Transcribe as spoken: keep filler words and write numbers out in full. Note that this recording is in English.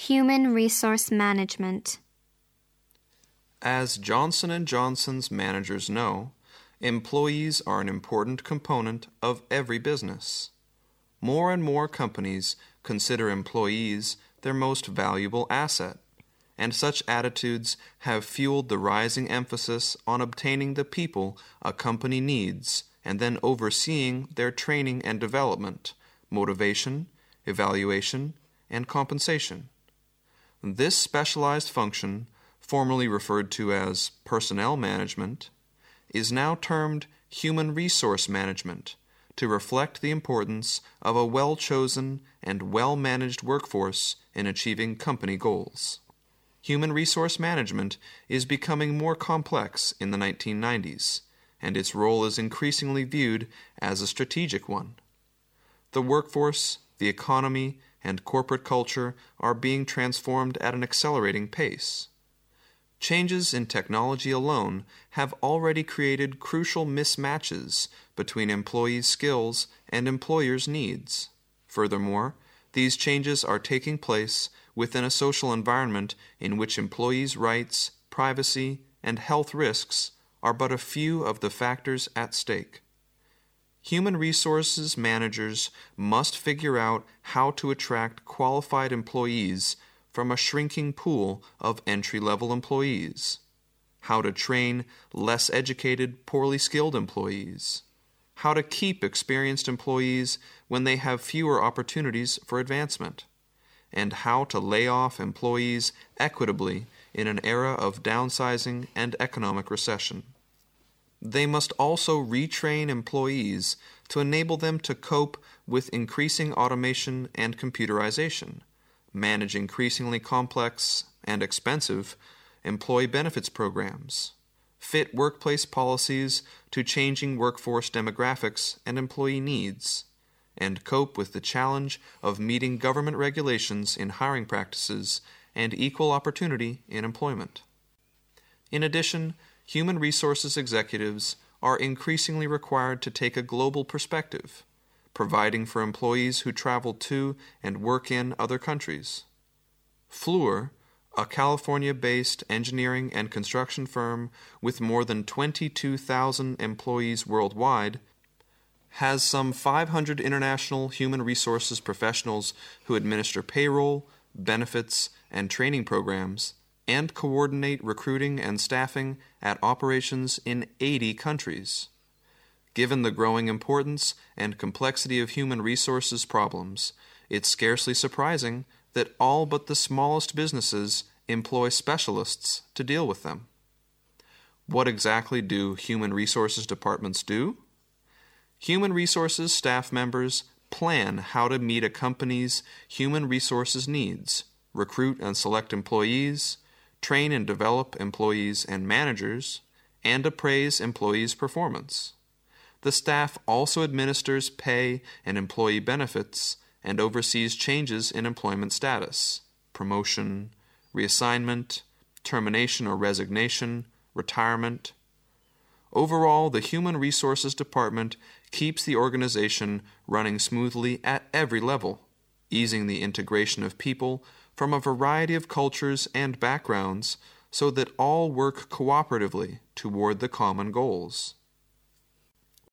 Human Resource Management. As Johnson and Johnson's managers know, employees are an important component of every business. More and more companies consider employees their most valuable asset, and such attitudes have fueled the rising emphasis on obtaining the people a company needs and then overseeing their training and development, motivation, evaluation, and compensation. This specialized function, formerly referred to as personnel management, is now termed human resource management to reflect the importance of a well-chosen and well-managed workforce in achieving company goals. Human resource management is becoming more complex in the nineteen nineties, and its role is increasingly viewed as a strategic one. The workforce, the economy, and corporate culture are being transformed at an accelerating pace. Changes in technology alone have already created crucial mismatches between employees' skills and employers' needs. Furthermore, these changes are taking place within a social environment in which employees' rights, privacy, and health risks are but a few of the factors at stake. Human resources managers must figure out how to attract qualified employees from a shrinking pool of entry-level employees, how to train less educated, poorly skilled employees, how to keep experienced employees when they have fewer opportunities for advancement, and how to lay off employees equitably in an era of downsizing and economic recession. They must also retrain employees to enable them to cope with increasing automation and computerization, manage increasingly complex and expensive employee benefits programs, fit workplace policies to changing workforce demographics and employee needs, and cope with the challenge of meeting government regulations in hiring practices and equal opportunity in employment. In addition, human resources executives are increasingly required to take a global perspective, providing for employees who travel to and work in other countries. Fluor, a California-based engineering and construction firm with more than twenty-two thousand employees worldwide, has some five hundred international human resources professionals who administer payroll, benefits, and training programs, and coordinate recruiting and staffing at operations in eighty countries. Given the growing importance and complexity of human resources problems, it's scarcely surprising that all but the smallest businesses employ specialists to deal with them. What exactly do human resources departments do? Human resources staff members plan how to meet a company's human resources needs, recruit and select employees, train and develop employees and managers, and appraise employees' performance. The staff also administers pay and employee benefits and oversees changes in employment status, promotion, reassignment, termination or resignation, retirement. Overall, the Human Resources Department keeps the organization running smoothly at every level, easing the integration of people from a variety of cultures and backgrounds so that all work cooperatively toward the common goals.